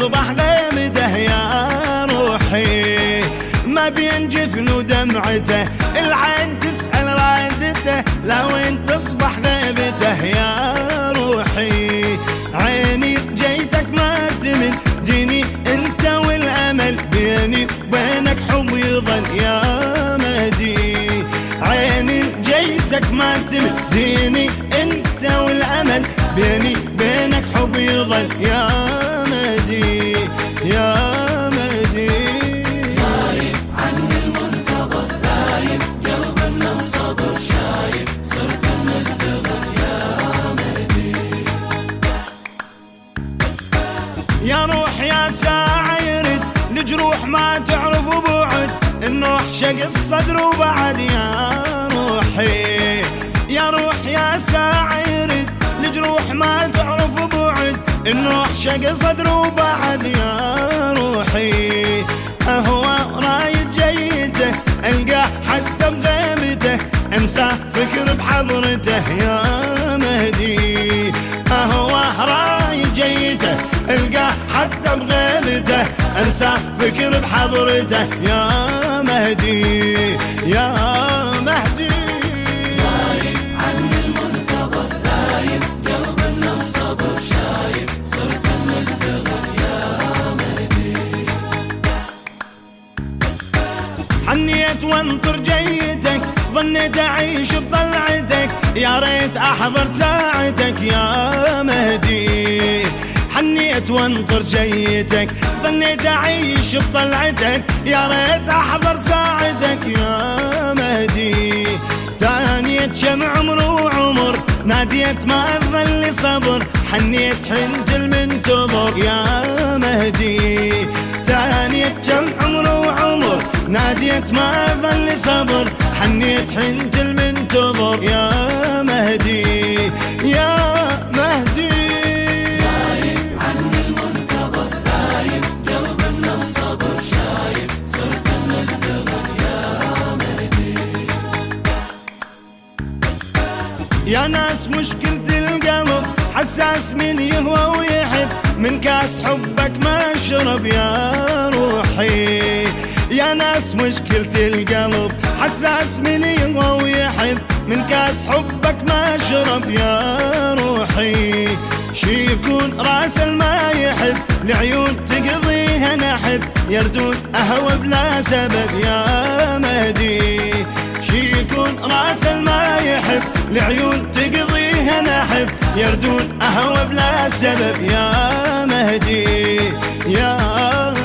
تصبح غيمته يا روحي، ما بين جفن ودمعته العين تسأل رادته، لو وين تصبح غيبته يا روحي. عيني جيتك ما تمل جيني انت والامل، بيني وبينك حب يظل يا مهدي. عيني جيتك ما تمل جيني انت والامل، بيني وبينك حب يظل يا مهدي يا مهدي. غايب عن المنتظر غايب قلب من الصبر، شايب صرت من الزغر يا مهدي. يا روح يا ساعة يرد لجروح ما تعرف بعد، النوح شق الصدر وبعد يا روحي. يا روح يا ساعة يرد لجروح ما تعرف بعد، النوح شق صدر وبعد يا روحي. أهوى رايد جيته ألقاه حتى بغيبته، انسى فكر بحضرته يا مهدي. أهوى رايد جيته ألقاه حتى بغيبته، انسى فكر بحضرته يا مهدي يا مهدي. غايب عن المنتظر غايب قلب من الصبر، شايب صرت من الزغر يا مهدي. حنيت وانطر جيتك ظنيت اعيش بطلعتك، يا ريت احضر ساعتك يا مهدي. حنيت وانطر جيتك ظنيت اعيش بطلعتك، يا ريت احضر ساعتك يا مهدي. تانيت شمع عمر وعمر ناديت ما ظل صبر، حنيت حنت المنتظر يا مهدي. تانيت شمع عمر وعمر ناديت ما ظل صبر، حنيت حنت المنتظر يا مهدي يا مهدي. غايب عن المنتظر غايب قلب من الصبر، شايب صرت من الزغر يا مهدي. يا ناس مشكلة القلب حساس من يهوى ويحب، من كاس حبك ما شرب يا روحي. يا ناس مشكلة القلب حساس من يهوى ويحب، من كاس حبك ما شرب يا روحي. شي يكون راس ما يحب لعيون تقضيها نحب، يردون أهوى بلا سبب يا مهدي. شي يكون راس ما يحب لعيون تقضيها نحب، يردون أهوى بلا سبب يا مهدي يا